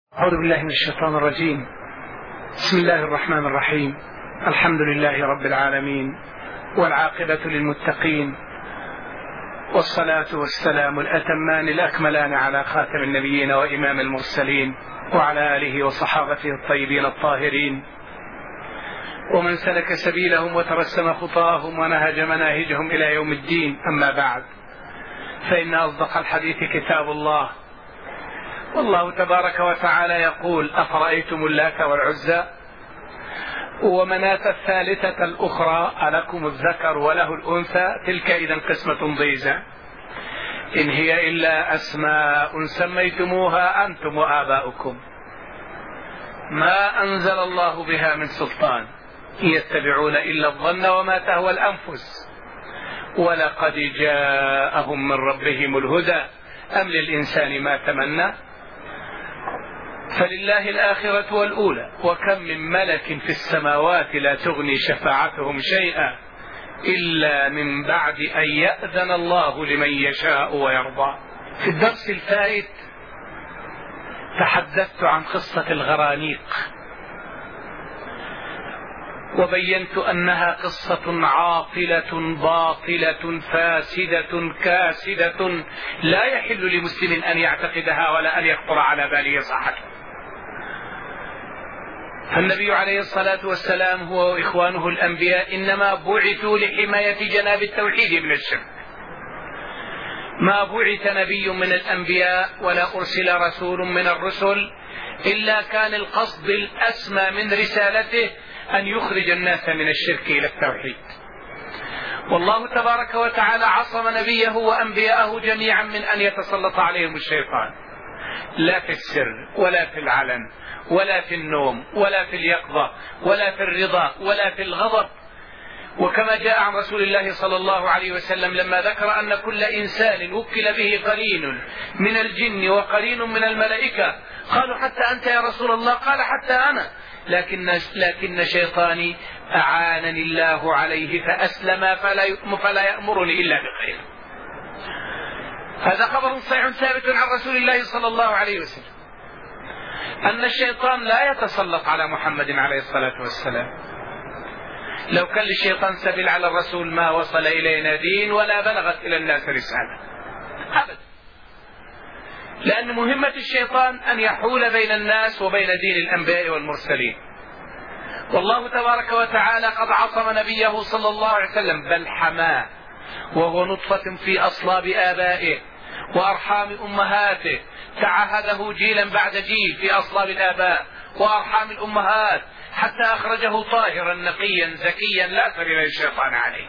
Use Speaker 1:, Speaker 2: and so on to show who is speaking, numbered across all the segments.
Speaker 1: أعوذ بالله من الشيطان الرجيم. بسم الله الرحمن الرحيم. الحمد لله رب العالمين، والعاقبة للمتقين، والصلاة والسلام الأتمان الأكملان على خاتم النبيين وإمام المرسلين، وعلى آله وصحابته الطيبين الطاهرين، ومن سلك سبيلهم وترسم خطاهم ونهج مناهجهم إلى يوم الدين. أما بعد، فإن أصدق الحديث كتاب الله، والله تبارك وتعالى يقول: أفرأيتم اللات والعزى ومناة الثالثة الأخرى ألكم الذكر وله الأنثى تلك إذا قسمة ضيزى إن هي إلا أسماء سميتموها أنتم وآباؤكم ما أنزل الله بها من سلطان إن يتبعون إلا الظن وما تهوى الأنفس ولقد جاءهم من ربهم الهدى أم للإنسان ما تمنى فلله الآخرة والأولى وكم من ملك في السماوات لا تغني شفاعتهم شيئا إلا من بعد أن يأذن الله لمن يشاء ويرضى. في الدرس الفائت تحدثت عن قصة الغرانيق، وبينت أنها قصة عاطلة باطلة فاسدة كاسدة لا يحل لمسلم أن يعتقدها ولا أن يخطر على باله صحتها. فالنبي عليه الصلاة والسلام هو وإخوانه الأنبياء إنما بعثوا لحماية جناب التوحيد من الشرك. ما بعث نبي من الأنبياء ولا أرسل رسول من الرسل إلا كان القصد الأسمى من رسالته أن يخرج الناس من الشرك إلى التوحيد. والله تبارك وتعالى عصم نبيه وأنبياءه جميعا من أن يتسلط عليهم الشيطان، لا في السر ولا في العلن ولا في النوم ولا في اليقظة ولا في الرضا ولا في الغضب. وكما جاء عن رسول الله صلى الله عليه وسلم لما ذكر أن كل إنسان وكل به قرين من الجن وقرين من الملائكة قالوا حتى أنت يا رسول الله؟ قال حتى أنا، لكن شيطاني أعانني الله عليه فأسلم فلا يأمرني إلا بخير. هذا خبر صحيح ثابت عن رسول الله صلى الله عليه وسلم أن الشيطان لا يتسلط على محمد عليه الصلاة والسلام. لو كان للشيطان سبيل على الرسول ما وصل إلينا دين ولا بلغت إلى الناس رسالة أبدا، لأن مهمة الشيطان أن يحول بين الناس وبين دين الأنبياء والمرسلين. والله تبارك وتعالى قد عصم نبيه صلى الله عليه وسلم بل حماه وهو نطفة في أصلاب آبائه وأرحام أمهاته، تعهده جيلا بعد جيل في أصلاب الآباء وأرحام الأمهات حتى أخرجه طاهرا نقيا زكيا لا سبيل للشيطان عليه.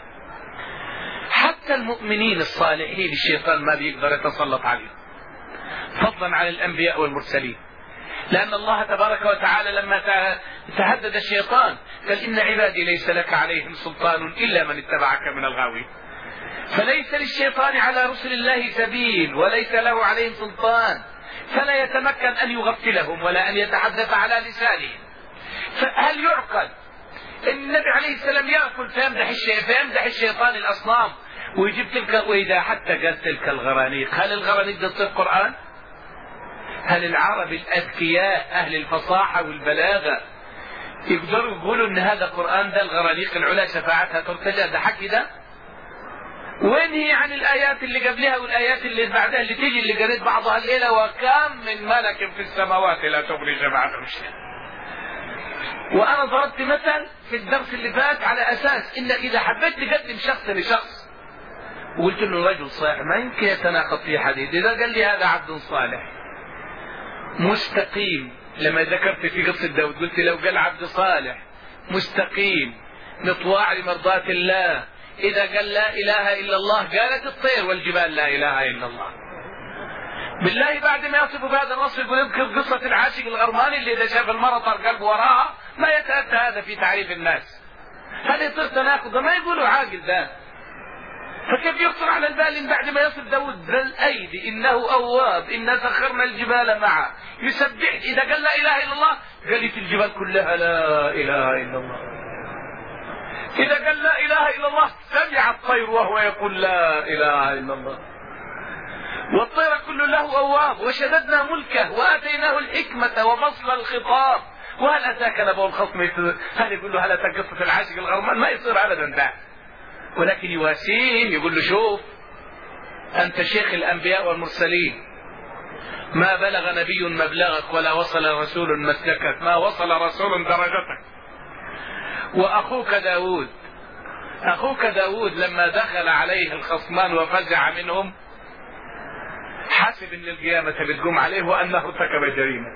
Speaker 1: حتى المؤمنين الصالحين الشيطان ما بيقدر يتسلط عليهم، فضلا عن الأنبياء والمرسلين، لأن الله تبارك وتعالى لما تهدد الشيطان قال: إن عبادي ليس لك عليهم سلطان إلا من اتبعك من الغاوين. فليس للشيطان على رسل الله سبيل وليس له عليهم سلطان، فلا يتمكن أن يغفلهم ولا أن يتحدث على لسانهم. فهل يعقل أن النبي عليه السلام يأكل فيمدح الشيطان الأصنام ويجيب تلك؟ وإذا حتى قال تلك الغرانيق، هل الغرانيق ده القرآن؟ هل العرب الأذكياء أهل الفصاحة والبلاغة يقدروا يقولوا أن هذا قرآن؟ ده الغرانيق العلا شفاعتها ترتجى، ده حكي ده؟ وين هي عن الآيات اللي قبلها والآيات اللي بعدها اللي تيجي اللي قريت بعضها الليلة: وكم من ملك في السماوات لا تغني شفاعتهم شيئا. وأنا ضربت مثل في الدرس اللي فات على أساس إنك إذا حبيت تقدم شخص لشخص وقلت له رجل صالح ما يمكن يتناقض في حديث. إذا قال لي هذا عبد صالح مستقيم، لما ذكرت في قصة داود قلت لو قال عبد صالح مستقيم مطواع لمرضاة الله، إذا قال لا إله إلا الله قالت الطير والجبال لا إله إلا الله. بالله بعد ما يصف بهذا النص يقول يذكر قصة العاشق الغرماني اللي إذا شاف المرأة طر قلبه وراها، ما يتأتى هذا في تعريف الناس. هذا يصير تناقض، ما يقولوا عاقل ده. فكيف يخطر على البال إن بعد ما يصف داود ذا الأيدي إنه أواب إنا سخرنا الجبال معه يسبح، إذا قال لا إله إلا الله قالت الجبال كلها لا إله إلا الله. إذا قال لا إله إلا الله سمع الطير وهو يقول لا إله إلا الله. والطير كل له أواب وشددنا ملكه وآتيناه الحكمة وفصل الخطاب وهل أتاك نبأ الخصم. هل يقول له هل أتاك قصة العاشق الغرمان؟ ما يصير أبدا ده، ولكن يواسيه يقول له شوف أنت شيخ الأنبياء والمرسلين، ما بلغ نبي مبلغك ولا وصل رسول مسلكك، ما وصل رسول درجتك. وأخوك داود لما دخل عليه الخصمان وفزع منهم حسب أن القيامة بتقوم عليه وأنه ارتكب جريمة،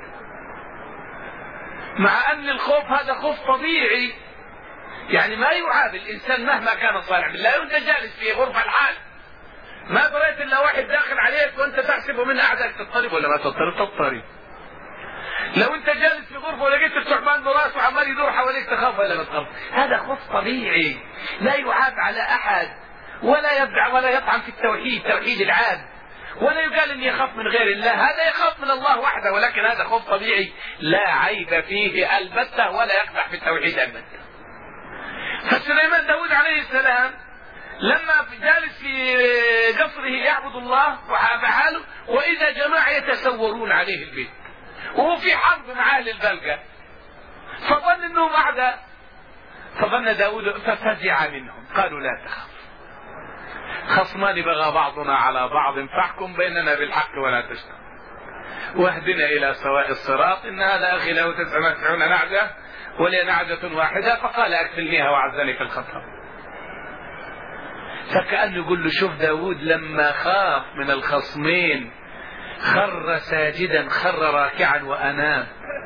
Speaker 1: مع أن الخوف هذا خوف طبيعي، يعني ما يعاب الإنسان مهما كان صالح بالله. وأنت جالس في غرفة الحال ما بريت إلا واحد داخل عليك وأنت تحسب من أعدائك، تضطرب ولا ما تضطرب؟ لو أنت جالس في غرفة ولقيت الثعبان براسه عمال يدور حواليك تخاف ولا ما تخاف؟ هذا خوف طبيعي لا يعاب على أحد، ولا يبدع ولا يطعن في التوحيد، توحيد العاد، ولا يقال إني يخاف من غير الله، هذا يخاف من الله وحده، ولكن هذا خوف طبيعي لا عيب فيه البتة ولا يقدح في التوحيد البتة. فسليمان داود عليه السلام لما جالس في قصره يعبد الله وحاله، وإذا جماعة يتسورون عليه البيت وهو في حرب مع أهل البلقة، فظن أنهم أعداء، فظن داود ففزع منهم، قالوا لا تخف خصمان بغى بعضنا على بعض فاحكم بيننا بالحق ولا تشتم واهدنا إلى سواء الصراط إن هذا أخي له 99 نعجة ولي نعجة واحدة فقال أكفلنيها وعزني في الخطر. فكأنه يقول له شوف داود لما خاف من الخصمين خر ساجدا، خر راكعا وأنام،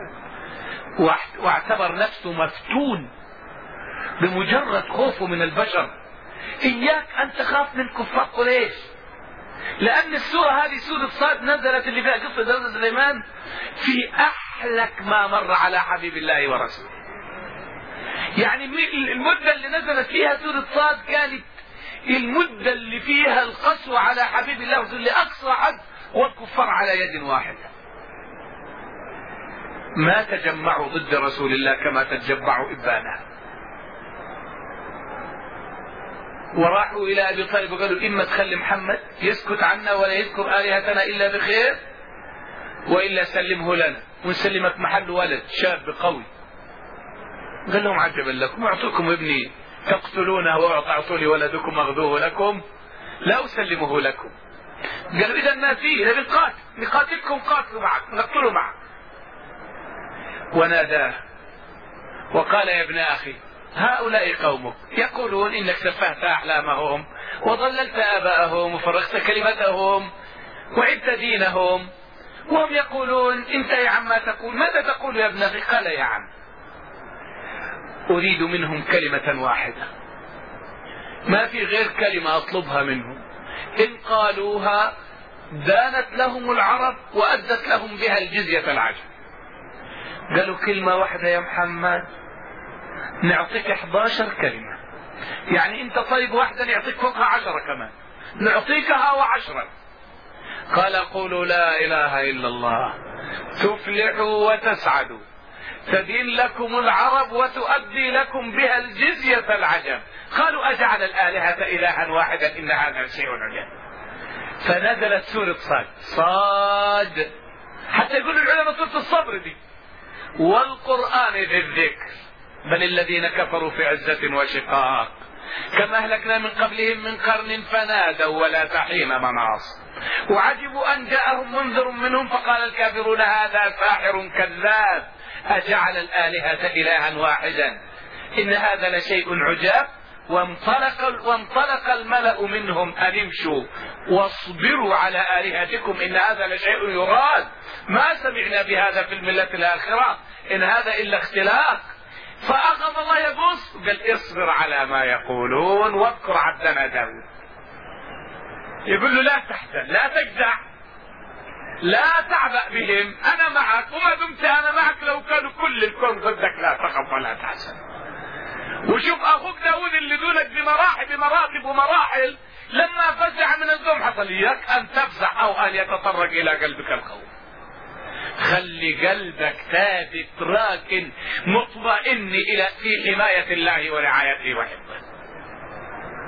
Speaker 1: واعتبر نفسه مفتون بمجرد خوفه من البشر. إياك أن تخاف من كفار قريش، لأن السورة هذه سورة صاد نزلت اللي فيها قصة داود سليمان في أحلك ما مر على حبيب الله ورسوله. يعني المدة اللي نزلت فيها سورة صاد كانت المدة اللي فيها القسوة على حبيب الله ورسوله لأقصى حد، والكفار على يد واحدة ما تجمعوا ضد رسول الله كما تجمعوا إبانا. وراحوا إلى أبي طالب وقالوا إما تخلي محمد يسكت عنا ولا يذكر آلهتنا إلا بخير، وإلا سلمه لنا ونسلمك محل ولد شاب قوي. قال لهم عجبا لكم، أعطوكم ابني تقتلونه وأعطوا لي ولدكم أغذوه لكم لا أسلمه لكم. قالوا إذا ما فيه نقاتلكم قاتلوا معك نقتلوا معك. وناداه وقال يا ابن أخي هؤلاء قومك يقولون إنك سفهت أحلامهم وضللت آباءهم وفرقت كلمتهم وعدت دينهم، وهم يقولون انت يا عم ما تقول، ماذا تقول يا ابن أخي؟ قال يا عم أريد منهم كلمة واحدة ما في غير كلمة أطلبها منهم، إن قالوها دانت لهم العرب وأدت لهم بها الجزية العجب. قالوا كلمة واحدة يا محمد نعطيك 11 كلمة، يعني انت طيب واحدة نعطيك فوقها 10 كمان، نعطيكها و10. قال قولوا لا إله إلا الله تفلحوا وتسعدوا تدين لكم العرب وتؤدي لكم بها الجزية العجب. قالوا أجعل الآلهة إلها واحدا إن هذا شيء عجب. فنزلت سورة صاد حتى يقول العلماء سورة الصبر دي والقرآن ذي الذكر بل الذين كفروا في عزة وشقاق كما أهلكنا من قبلهم من قرن فنادوا ولا تحين مناص وعجبوا أن جاءهم منذر منهم فقال الكافرون هذا ساحر كذاب أجعل الآلهة إلها واحدا إن هذا لشيء عجاب. وانطلق الملأ منهم أن امشوا واصبروا على آلهتكم إن هذا لشيء يراد ما سمعنا بهذا في الملة الآخرة إن هذا إلا اختلاق. فأخذ الله يبص قال اصبر على ما يقولون واذكر عبدنا داود. يقول له لا تحزن لا تجزع لا تعبأ بهم أنا معك وما دمت أنا معك لو كانوا كل الكون ضدك لا تخف ولا تحزن. وشوف أخوك داود اللي دونك بمراتب ومراحل لما فزع من الذنب حصل إياك أن تفزع أو أن يتطرق إلى قلبك الخوف. خلي قلبك ثابت راكن مطمئن إلى في حماية الله ورعايته وحفظه.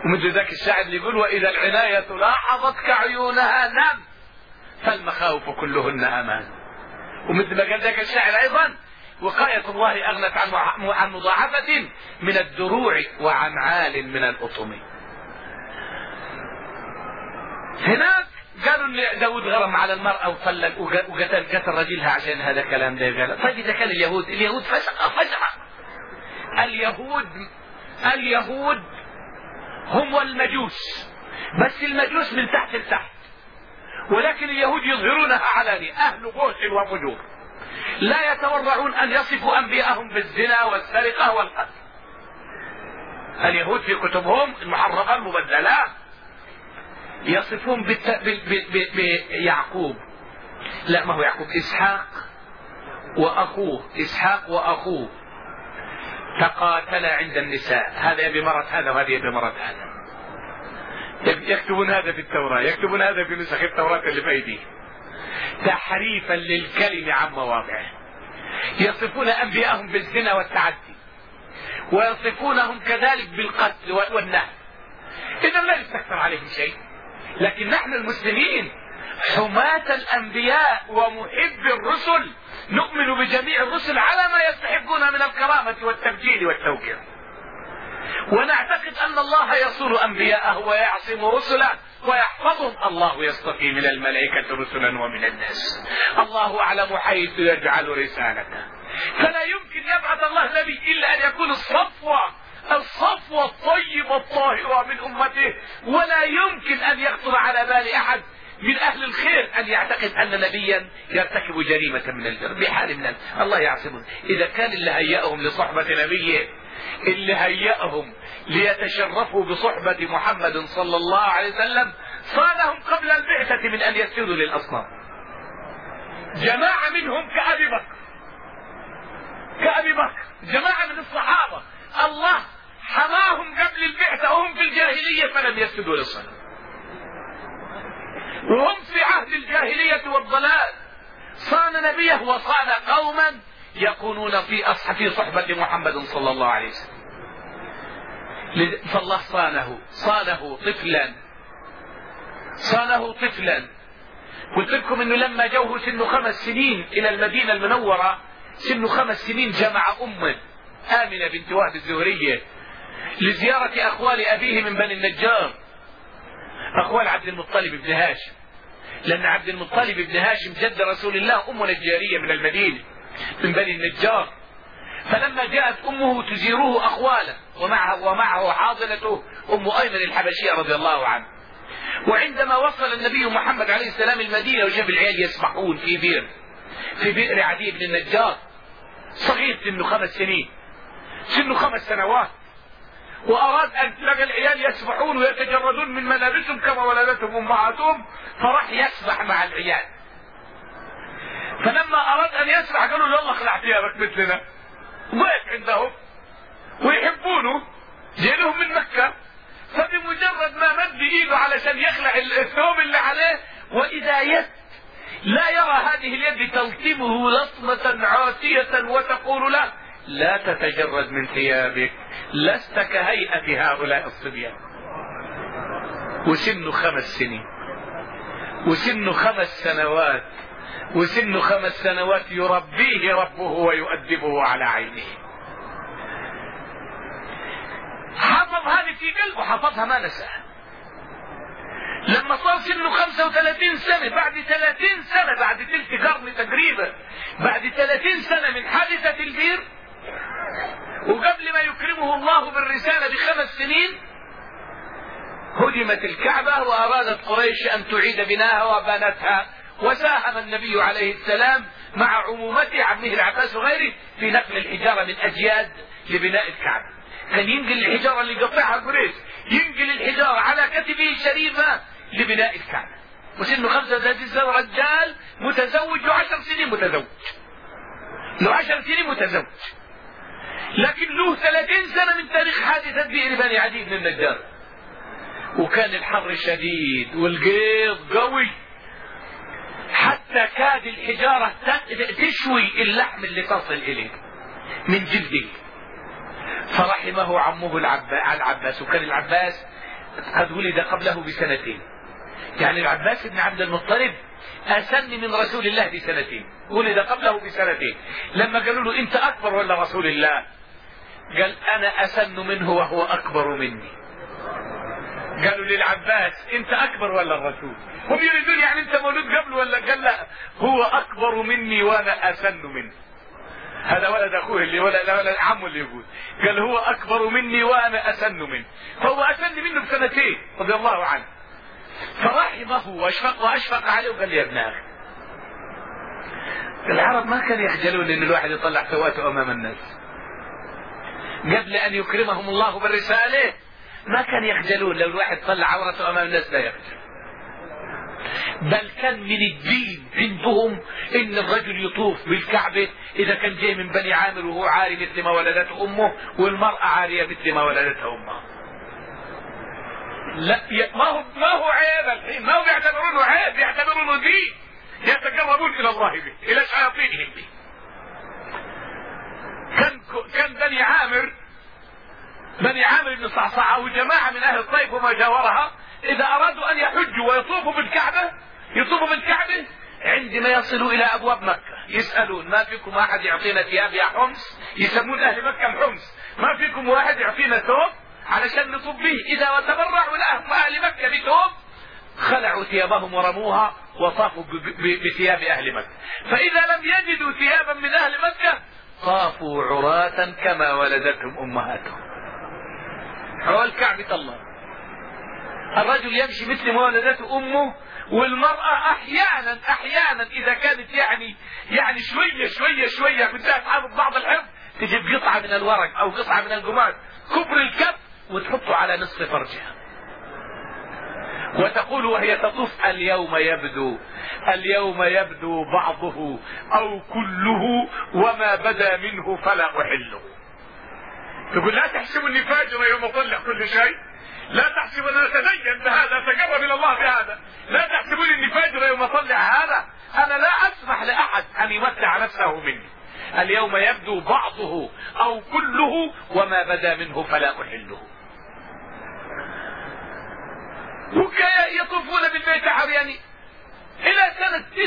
Speaker 1: ومثل ذاك الشاعر اللي يقول وإذا العناية لاحظتك عيونها نم فالمخاوف كلهن أمان. ومثل ما قال ذاك الشاعر أيضا وقاية الله أغنت عن مضاعفة من الدروع وعن عال من الأطم. هناك قالوا ان داود غرم على المرأة وطلق وقتل رجلها عشان هذا كلام ده. قال طيب إذا كان اليهود فسق. اليهود هم المجوس، بس المجوس من تحت لتحت، ولكن اليهود يظهرونها علانية، أهل غش وفجور، لا يتورعون أن يصفوا أنبياءهم بالزنا والسرقة والقتل. اليهود في كتبهم المحرفة المبدلة يصفون بيعقوب، لا ما هو يعقوب، إسحاق وأخوه تقاتلا عند النساء، هذا بمرة هذا وهذه بمرة هذا. يكتبون هذا في التوراة، يكتبون هذا في نسخ التوراة اللي في أيديهم تحريفا للكلم عن مواضعه. يصفون أنبياءهم بالزنا والتعدي، ويصفونهم كذلك بالقتل والنهب. إذا لا يستكثر عليهم شيء. لكن نحن المسلمين حماة الأنبياء ومحب الرسل نؤمن بجميع الرسل على ما يستحقون من الكرامة والتبجيل والتوقير، ونعتقد أن الله يصون أنبياءه ويعصم رسله ويحفظهم. الله يصطفي من الملائكة رسلا ومن الناس، الله أعلم حيث يجعل رسالته، فلا يمكن يبعث الله نبي إلا أن يكون الصفوة الطيبة الطاهرة من أمته، ولا يمكن أن يخطر على بال أحد من أهل الخير أن يعتقد أن نبيا يرتكب جريمة من الجرم بحال من الله يعصمهم. إذا كان اللي هيأهم لصحبة نبيه، اللي هيأهم ليتشرفوا بصحبة محمد صلى الله عليه وسلم، صانهم قبل البعثة من أن يسجدوا للأصنام. جماعة منهم كأبي بكر، جماعة من الصحابة الله حماهم قبل البعثة وهم في الجاهلية فلم يسجدوا للصنم، وهم في عهد الجاهلية والضلال. صان نبيه وصان قوما يكونون في صحبة محمد صلى الله عليه وسلم، فالله صانه طفلا. قلت لكم انه لما جوه سنه 5 سنين الى المدينة المنورة، سنه 5 سنين، جمع أمه آمنة بنت وهب الزهرية لزيارة أخوال أبيه من بني النجار، أخوال عبد المطلب بن هاشم، لأن عبد المطلب بن هاشم جد رسول الله أم نجارية من المدينة من بني النجار. فلما جاءت أمه تزيره أخواله ومعه حاضنته أم أيمن الحبشية رضي الله عنه. وعندما وصل النبي محمد عليه السلام المدينة وجاب العيال يسبحون في بئر عدي بن النجار، صغير سنه 5 سنين، سنه 5 سنوات، وأراد أن تلقى العيال يسبحون ويتجردون من ملابسهم كما ولدتهم أمهاتهم، فراح يسبح مع العيال. فلما أراد أن يسبح قالوا له يلا اخلع ثيابك مثلنا، ضيف عندهم ويحبونه، جايلهم من مكة. فبمجرد ما مد ايده علشان يخلع الثوب اللي عليه، وإذا يد لا يرى هذه اليد تلطمه لطمة عاتية وتقول له لا تتجرد من ثيابك، لست كهيئة هؤلاء الصبيان. وسنه 5 سنين، وسنه 5 سنوات، وسنه 5 سنوات يربيه ربه ويؤدبه على عينه. حفظ هذه في قلبه، حفظها ما نساها. لما صار سنه 35 سنة، بعد 30 سنة، بعد ثلث قرن تقريبا، بعد 30 سنة من حادثة البير، وقبل ما يكرمه الله بالرسالة ب5 سنين، هدمت الكعبة وأرادت قريش أن تعيد بناها وبنتها، وساهم النبي عليه السلام مع عمومته عمه العباس وغيره في نقل الحجارة من أجياد لبناء الكعبة. كان ينقل الحجارة اللي قطعها قريش، ينقل الحجارة على كتفه الشريفة لبناء الكعبة. وسنه 35 سنة، رجال متزوج له 10 سنين متزوج، له 10 سنين متزوج، لكن له 30 سنة من تاريخ حادثة بئر بني عدي بن النجار. وكان الحر شديد والقيض قوي، حتى كاد الحجارة تشوي اللحم اللي تصل إليه من جلده. فرحمه عمه العباس، وكان العباس قد ولد قبله بسنتين. يعني العباس بن عبد المطلب أسن من رسول الله بسنتين، ولد قبله بسنتين. لما قالوا له أنت أكبر ولا رسول الله؟ قال أنا أسن منه وهو أكبر مني. قالوا للعباس أنت أكبر ولا الرسول؟ هم يريدون يعني أنت مولود قبل ولا؟ قال لا، هو أكبر مني وأنا أسن منه. هذا ولد أخوه اللي ولد عمه اللي يقول، قال هو أكبر مني وأنا أسن منه، فهو أسن منه بسنتين رضي الله عنه. فرحمه وأشفق عليه وقال لي يا ابن أخي. العرب ما كانوا يخجلون ان الواحد يطلع سواته امام الناس قبل ان يكرمهم الله بالرسالة. ما كان يخجلون لو الواحد طلع عورته امام الناس، لا يخجل. بل كان من الدين عندهم ان الرجل يطوف بالكعبة اذا كان جاي من بني عامر وهو عاري مثل ما ولدته امه، والمرأة عارية مثل ما ولدتها امها. لا ما هو عيب الحين، ما هو يعتبرونه عيب، يعتبرونه دين يتقربون الى الله به، الى شياطينهم به. كان بني عامر بن صعصعة وجماعة من اهل الطيف وما جاورها اذا ارادوا ان يحجوا ويطوفوا بالكعبة عندما يصلوا الى ابواب مكة يسألون ما فيكم احد يعطينا ثياب يا حمص، يسمون اهل مكة الحمص، ما فيكم واحد يعطينا ثوب علشان نطوف به. اذا تبرعوا لهم اهل مكة بثوب خلعوا ثيابهم ورموها وطافوا بثياب اهل مكة. فاذا لم يجدوا ثيابا من اهل مكة طافوا عراة كما ولدتهم امهاتهم حول كعبة الله. الرجل يمشي مثل ما ولدته امه، والمرأة احيانا اذا كانت يعني شوية بدها تحافظ بعض الحفظ تجيب قطعة من الورق او قطعة من القماش كبر الكف وتحطه على نصف فرجها وتقول وهي تطوف اليوم يبدو بعضه او كله وما بدا منه فلا احله. تقول لا تحسبوا اني فاجر يوم اطلع كل شيء، لا تحسبوا ان اتدين بهذا اتقرب الى الله بهذا، لا تحسبوا اني فاجر يوم اطلع هذا. انا لا اسمح لاحد ان يمتع نفسه مني. اليوم يبدو بعضه او كله وما بدا منه فلا احله. يطوفون بالبيت عريانين الى سنة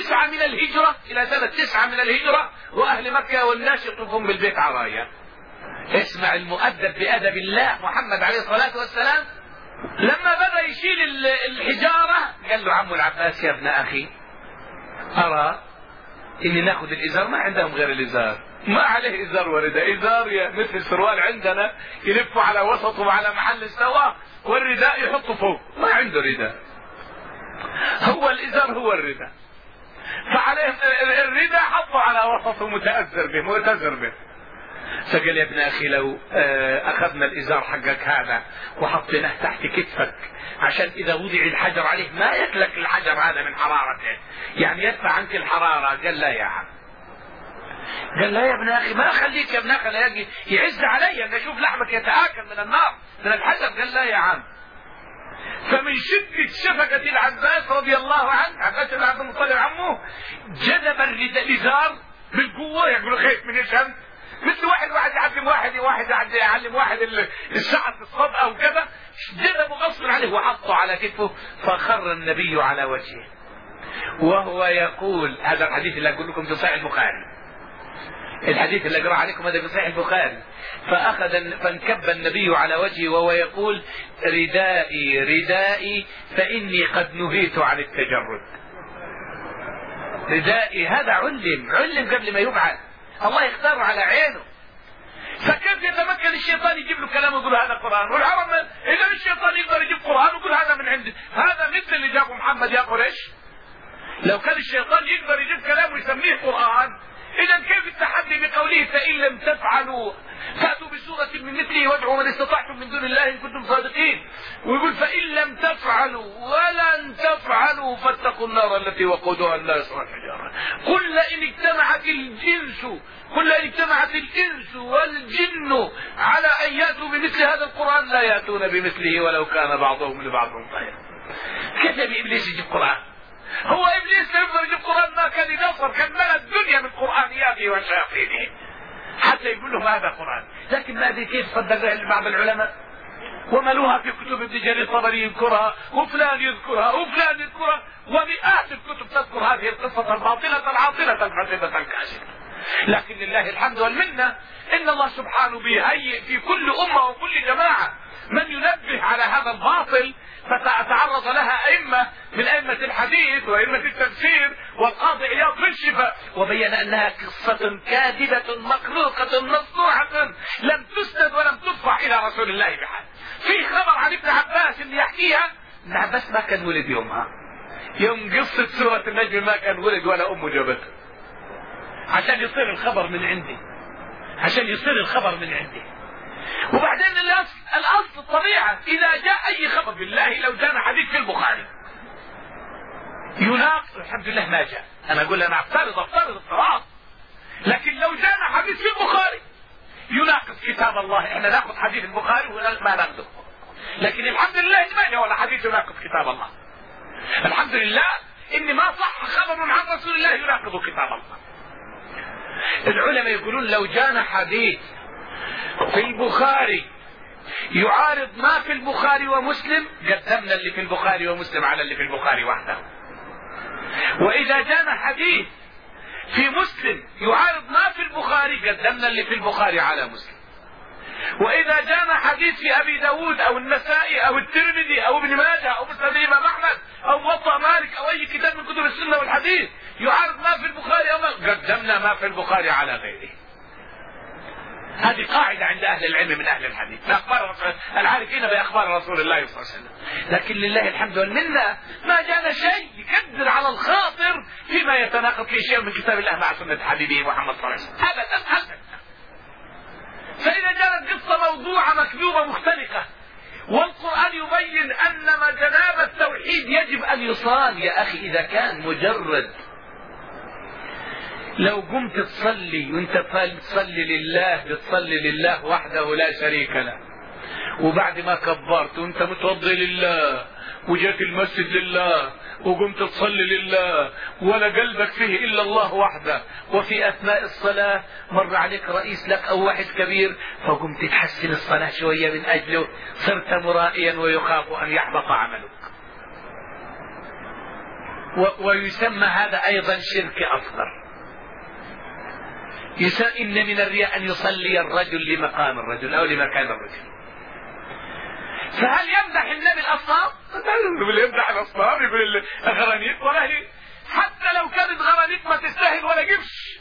Speaker 1: 9 من الهجرة واهل مكة والناس يطوفون بالبيت عرايا. اسمع المؤدب بادب الله محمد عليه الصلاة والسلام لما بدأ يشيل الحجارة قال له عمو العباس يا ابن اخي ارى اني ناخذ الازار، ما عندهم غير الازار، ما عليه ازار ورداء، ازار مثل سروال عندنا يلفوا على وسطه وعلى محل السواء والرداء يحطه فوق، ما عنده رداء، هو الازار هو الرداء، فعليه الرداء حطه على وسطه متأزر به. فقال يا ابن اخي لو اخذنا الازار حقك هذا وحطيناه تحت كتفك عشان اذا وضع الحجر عليه ما يكلك الحجر هذا من حرارته، يعني يدفع عنك الحرارة. قال لا يا عم، قال لا يا ابن اخي ما اخليك يا ابن اخي لا يجي يعز علي ان اشوف لحمك يتآكل من النار من الحجر. قال لا يا عم. فمن شدة شفقة العباس رضي الله عنه، عباس بن عبد المطلب عمه، جذب الازار بالقوة، يقول خايف من الشمس مثل واحد يعلم واحد الشعر في الصدقة وكذا، جذبه غصبا عليه وحطه على كتفه فخر النبي على وجهه وهو يقول، هذا الحديث اللي اقول لكم في صحيح البخاري، الحديث اللي اقرا عليكم هذا في صحيح البخاري، فانكب النبي على وجهه وهو يقول ردائي فاني قد نهيت عن التجرد. ردائي هذا علم قبل ما يبعث، الله يختار على عينه. فكيف يتمكن الشيطان يجيب له كلام ويقول هذا قرآن؟ والعرب اذا الشيطان يقدر يجيب قرآن ويقول هذا من عند هذا مثل اللي جابه محمد يا قريش. لو كان الشيطان يقدر يجيب كلام ويسميه قرآن، اذا كيف التحدي بقوله فإن لم تفعلوا فأتوا بسورة من مثله وادعوا من استطعتم من دون الله إن كنتم صادقين، ويقول فإن لم تفعلوا ولن تفعلوا فاتقوا النار التي وقودها الناس والحجارة. قل لئن اجتمعت الإنس والجن على أن يأتوا بمثل هذا القرآن لا يأتون بمثله ولو كان بعضهم لبعض ظهيرا. كيف إبليس يجيب قرآن؟ هو إبليس يقدر يجيب قرآن؟ ما كان ينصر، كان ملأ الدنيا من قرآنياته وشياطينه حتى يقول لهم هذا قرآن. لكن ما أدري كيف صدق بعض العلماء وملوها في كتب ابن جرير الطبري يذكرها، وفلان يذكرها، وفلان يذكرها، ومئات الكتب تذكر هذه القصة الباطلة العاطلة الكاذبة الكاشفة. لكن لله الحمد والمنة إن الله سبحانه بيهيئ في كل أمة وكل جماعة من ينبه على هذا الباطل، فتعرض لها أئمة من أئمة الحديث وأئمة التفسير، والقاضي عياض في الشفاء، وبين أنها قصة كاذبة مخلوقة مصنوعة لم تسند ولم ترفع إلى رسول الله بحال. في خبر عن ابن عباس اللي يحكيها، ابن عباس ما كان ولد يومها، يوم قصة سورة النجم ما كان ولد ولا أمه جابته، عشان يصير الخبر من عندي، عشان يصير الخبر من عندي. وبعدين الأصل الطبيعة، إذا جاء أي خبر، بالله لو جاءنا حديث في البخاري يناقض، الحمد لله ما جاء، أنا أقول أنا أفترض افتراض، لكن لو جاءنا حديث في البخاري يناقض كتاب الله، احنا ناخذ حديث البخاري وما ناخذه. لكن الحمد لله إن ما جاء ولا حديث يناقض كتاب الله. الحمد لله إن ما صح خبر عن رسول الله يناقض كتاب الله. العلماء يقولون لو جاءنا حديث في البخاري يعارض ما في البخاري ومسلم، قدمنا اللي في البخاري ومسلم على اللي في البخاري وحده. وإذا جاءنا حديث في مسلم يعارض ما في البخاري، قدمنا اللي في البخاري على مسلم. وإذا جاءنا حديث في أبي داود أو النسائي أو الترمذي أو ابن ماجه أو مسند الإمام أحمد أو موطأ مالك أو أي كتاب من كتب السنة والحديث يعارض ما في البخاري، قدمنا ما في البخاري على غيره. هذه قاعدة عند أهل العلم من أهل الحديث، العارفين بأخبار رسول الله صلى الله عليه وسلم. لكن لله الحمد والمنة ما جاءنا شيء يقدر على الخاطر فيما يتناقض في شيء من كتاب الله مع سنة حبيبه محمد صلى الله عليه وسلم، أبدا. فإذا جاءت قصة موضوعة مكذوبة مختلقة والقرآن يبين أن جناب التوحيد يجب أن يصان، يا أخي إذا كان مجرد لو قمت تصلي وانت تصلي لله، بتصلي لله وحده لا شريك له، وبعد ما كبرت وانت متوضي لله وجيت المسجد لله وقمت تصلي لله ولا قلبك فيه إلا الله وحده، وفي أثناء الصلاة مر عليك رئيس لك أو واحد كبير فقمت تحسن الصلاة شوية من أجله، صرت مرائيا ويخاف أن يحبط عملك. ويسمى هذا أيضا شرك أصغر. إن من الرياء أن يصلي الرجل لمقام الرجل أو لمكان الرجل. فهل يمدح النبي الأصنام؟ يقول يمدح الأصنام، يقول الغرانيق، ولا هي حتى لو كانت غرانيق ما تستاهل ولا قرش،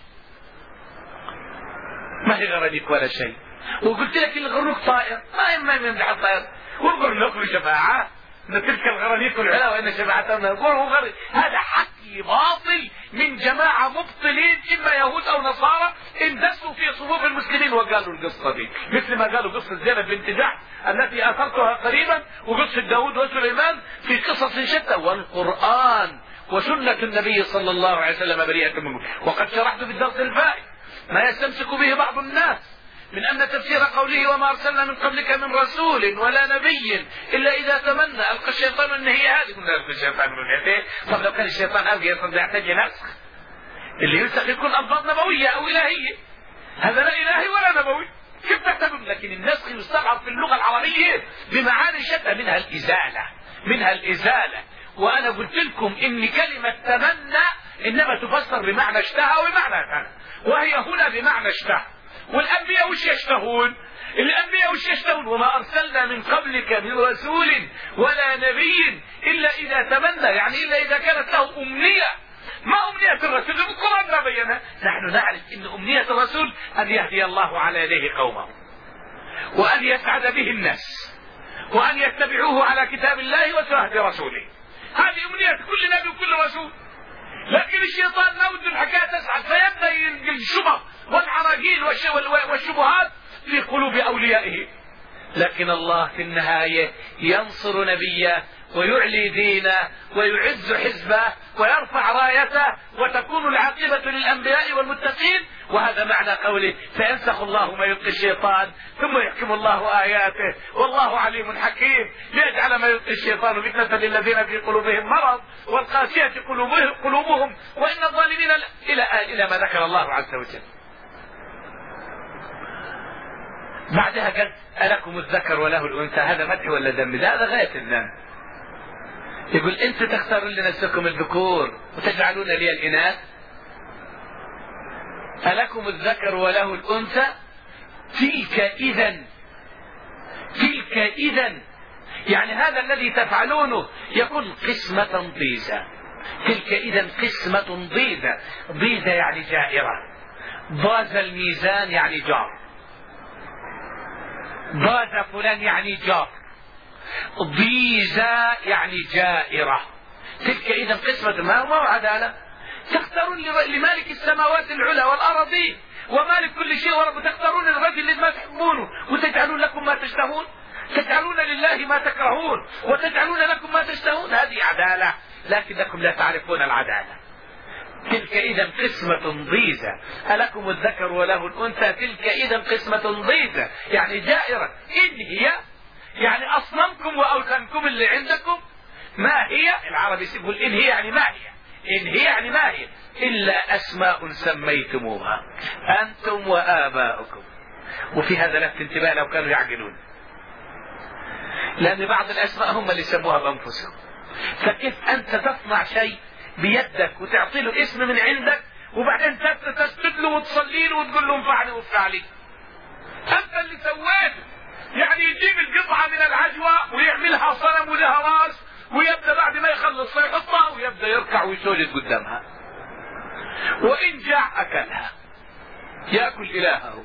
Speaker 1: ما هي غرانيق ولا شيء. وقلت لك الغرنوق طائر، ما يمدح الطائر، والغرنوق له شفاعة، ان تلك الغرانيق العلا وان شفاعتنا الغرنوق. هذا حكي باطل من جماعة مبطلين، إما يهود أو نصارى اندسوا في صفوف المسلمين وقالوا القصة دي، مثل ما قالوا قصة زينب بنت جحش التي أثرتها قريبا، وقصة داود وسليمان في قصص شتى. والقرآن وسنة النبي صلى الله عليه وسلم بريئة منه. وقد شرحت في الدرس الفائت ما يستمسك به بعض الناس من أن تفسير قوله وما أرسلنا من قبلك من رسول ولا نبي إلا إذا تمنى ألقى الشيطان أن هي هذه من ألقى الشيطان من يده. طب لو كان الشيطان ألقى يصدق يحتاج نسخ، اللي ينسخ يكون ألفاظ نبوية أو إلهية، هذا لا إلهي ولا نبوي، كيف تحتمل؟ لكن النسخ يستعرض في اللغة العربية بمعاني شتى، منها الإزالة. وأنا قلت لكم إن كلمة تمنى إنما تفسر بمعنى اشتهى وبمعنى ثاني، وهي هنا بمعنى اشتهى. والأنبياء وش يشتهون؟ الأنبياء وش يشتهون؟ وما أرسلنا من قبلك من رسول ولا نبي إلا إذا تمنى، يعني إلا إذا كانت له أمنية. ما أمنية الرسول؟ القرآن ما بينها. نحن نعرف إن أمنية الرسول أن يهدي الله على يديه قومه، وأن يسعد به الناس، وأن يتبعوه على كتاب الله وسنة رسوله. هذه أمنية كل نبي وكل رسول. لكن الشيطان ما بده الحكاية تسعد، فيبدأ الشبه والعراقيل والشبهات في قلوب أوليائه. لكن الله في النهاية ينصر نبيه ويعلي دينه ويعز حزبه ويرفع رايته، وتكون العاقبة للأنبياء والمتقين. وهذا معنى قوله فينسخ الله ما يلقي الشيطان ثم يحكم الله آياته والله عليم حكيم، ليجعل ما يلقي الشيطان فتنة للذين في قلوبهم مرض والقاسية قلوبهم وإن الظالمين إلى ما ذكر الله عز وجل. بعدها قال ألكم الذكر وله الأنثى. هذا مدح ولا ذم؟ هذا غاية الذم. يقول أنتم تختارون لنفسكم الذكور وتجعلون لي الإناث. ألكم الذكر وله الأنثى. تلك إذا يعني هذا الذي تفعلونه يكون قسمة ضيزة. تلك إذا قسمة ضيزة. ضيزة يعني جائرة. ضاز الميزان يعني جار. ضاز فلان يعني جار. ضيزة يعني جائرة. تلك إذا قسمة ما هو عدالة. تختارون لمالك السماوات العلى والأرضين ومالك كل شيء ورب، تختارون الرجل اللي ما تحبونه وتجعلون لكم ما تشتهون. تجعلون لله ما تكرهون وتجعلون لكم ما تشتهون. هذه عدالة، لكنكم لا تعرفون العدالة. تلك إذا قسمة ضيزة. ألكم الذكر وله الأنثى. تلك إذا قسمة ضيزة يعني جائرة. إن هي يعني أصنامكم وأوثانكم اللي عندكم ما هي. العربي يقول إن هي يعني ما هي. إن هي يعني ما هي إلا أسماء سميتموها أنتم وآباؤكم. وفي هذا لفت انتباه لو كانوا يعقلون، لأن بعض الأسماء هم اللي سموها بأنفسهم. فكيف أنت تصنع شيء بيدك وتعطي له اسم من عندك وبعدين تسجد له وتصلي له وتقول له انفعني وافعلي؟ أنت اللي سويته. يعني يجيب القطعة من العجوة ويعملها صنم ولها راس ويبدأ بعد ما يخلص يحطها ويبدأ يركع ويسجد قدامها، وإن جاع أكلها يأكل إلهه.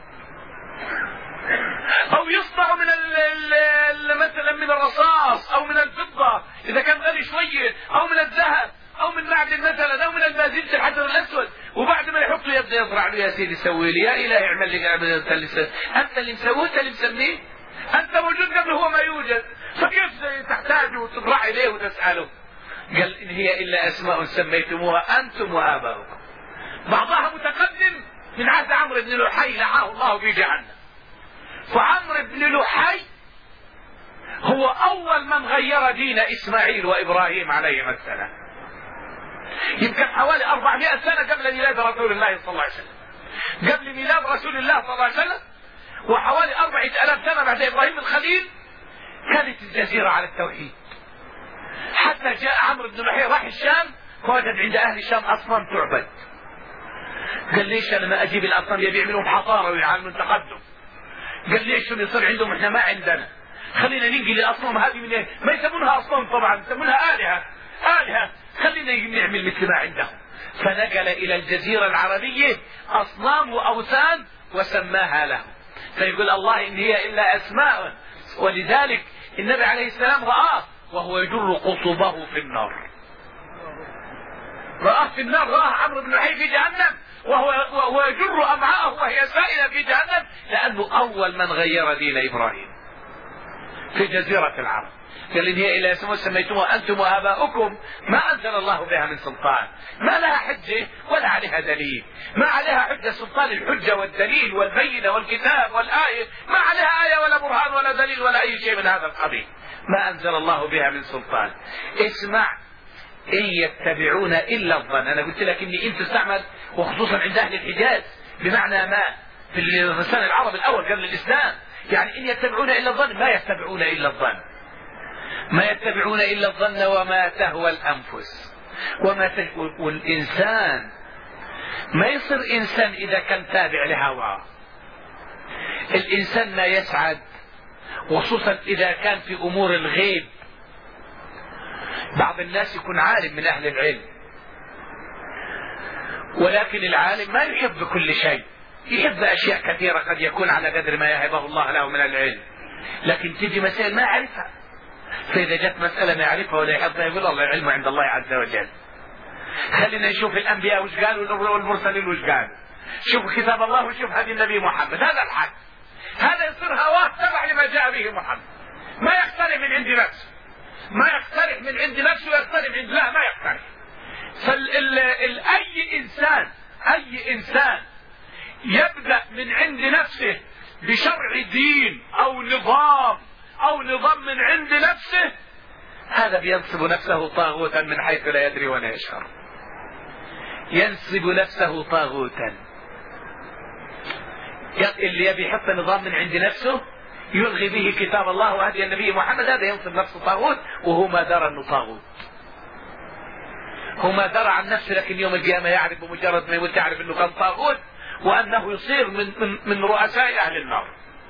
Speaker 1: أو يصنع من مثلا من الرصاص أو من الفضة إذا كان غالي شوية، أو من الذهب أو من معدن مثلا، أو من المازلج الحجر الأسود، وبعد ما يحطه يبدأ يزرع له. يا سيدي سوي لي، يا إلهي اعمل لي. أنت اللي مسويه، أنت اللي مسميه، أنت موجود قبل هو ما يوجد، فكيف تحتاج وتضرع إليه وتسأله؟ قال إن هي إلا أسماء سميتموها أنتم وآباؤكم. بعضها متقدم من عهد عمرو بن لحي لعاه الله في جهنم. فعمرو بن لحي هو أول من غير دين إسماعيل وإبراهيم عليهما السلام. يمكن حوالي 400 سنة قبل ميلاد رسول الله صلى الله عليه وسلم. قبل ميلاد رسول الله صلى الله عليه وسلم وحوالي 4000 سنة بعد إبراهيم الخليل كانت الجزيرة على التوحيد. حتى جاء عمرو بن لحي راح الشام فوجد عند أهل الشام أصنام تعبد. قال ليش أنا ما أجيب الأصنام يبيعوا حضارة ويعلموا التقدم؟ قال ليش شو يصير عندهم احنا ما عندنا؟ خلينا ننقل الأصنام هذه من ايه؟ ما يسمونها أصنام طبعا، يسمونها آلهة. خلينا نعمل مثل ما عندهم. فنقل إلى الجزيرة العربية أصنام وأوثان وسماها له. فيقول الله إن هي إلا أسماء. ولذلك النبي عليه السلام رآه وهو يجر قصبه في النار. رآه في النار، رآه عمرو بن لحي في جهنم وهو يجر أمعاءه وهي سائلة في جهنم، لأنه أول من غير دين إبراهيم في جزيرة العرب. قال إن هي إلا أسماء سميتموها أنتم وآباؤكم ما أنزل الله بها من سلطان. ما لها حجة ولا عليها دليل. ما عليها حجة سلطان الحجة والدليل والبينة والكتاب والآية. ما عليها آية ولا برهان ولا دليل ولا أي شيء من هذا القبيل. ما أنزل الله بها من سلطان. اسمع، إن يتبعون إلا الظن. أنا قلت لك إني إن تستعمل وخصوصا عند أهل الحجاز بمعنى ما في اللسان العربي الأول قبل الإسلام. يعني إن يتبعون إلا الظن، ما يتبعون إلا الظن. ما يتبعون إلا الظن وما تهوى الأنفس والإنسان ما يصير إنسان إذا كان تابع لهواه. الإنسان ما يسعد وخصوصا إذا كان في أمور الغيب. بعض الناس يكون عالم من أهل العلم، ولكن العالم ما يحب كل شيء، يحب أشياء كثيرة قد يكون على قدر ما يهبه الله له من العلم. لكن تجي مسائل ما يعرفها، فإذا جت مسألة ما يعرفها ولا يحبها يقول الله العلم عند الله عز وجل. خلينا نشوف الأنبياء وش قالوا والمرسلين وش قالوا. شوف كتاب الله وشوف هدي النبي محمد. هذا الحق. هذا يصير هواه تبع لما جاء به محمد. ما يقترح من عند نفسه، ما يقترح من عند نفسه ويقترح من عند الله، ما يقترح. أي إنسان يبدأ من عند نفسه بشرع دين أو نظام من عند نفسه، هذا بينصب نفسه طاغوتا من حيث لا يدري ولا يشعر. ينصب نفسه طاغوتا. اللي يبي يحط نظام من عند نفسه يلغي به كتاب الله وهدي النبي محمد، هذا ينصب نفسه طاغوت، وهو ما درى انه طاغوت. هو ما درى عن نفسه، لكن يوم القيامة يعرف بمجرد ما يقول تعرف انه كان طاغوت، وانه يصير من رؤساء اهل النار.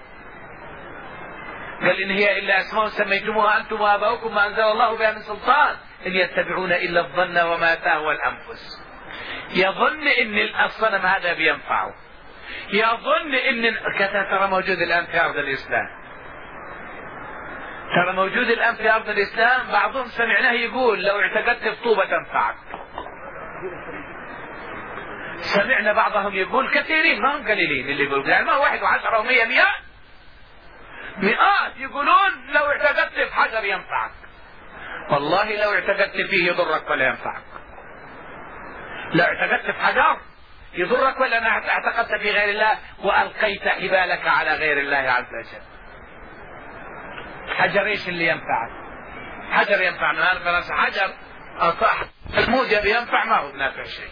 Speaker 1: قال إن هي إلا أسماء سميتموها أنتم وآباؤكم ما أنزل الله بها من سلطان إن يتبعون إلا الظن وما تهوى الأنفس. يظن إن الصنم هذا بينفعه، يظن إن ترى موجود الآن في أرض الإسلام، ترى موجود الآن في أرض الإسلام. بعضهم سمعناه يقول لو اعتقدت في طوبة تنفعك. سمعنا بعضهم يقول، كثيرين ما هم قليلين اللي يقول، يعني ما 1 و10 و100 مئات يقولون لو اعتقدت في حجر ينفعك. والله لو اعتقدت فيه يضرك ولا ينفعك. لو اعتقدت في حجر يضرك ولا اعتقدت في غير الله وألقيت حبالك على غير الله عز وجل. حجر ايش اللي ينفعك؟ حجر ينفعنا خلاص، حجر الموجب ينفع، ما هو نافع شيء.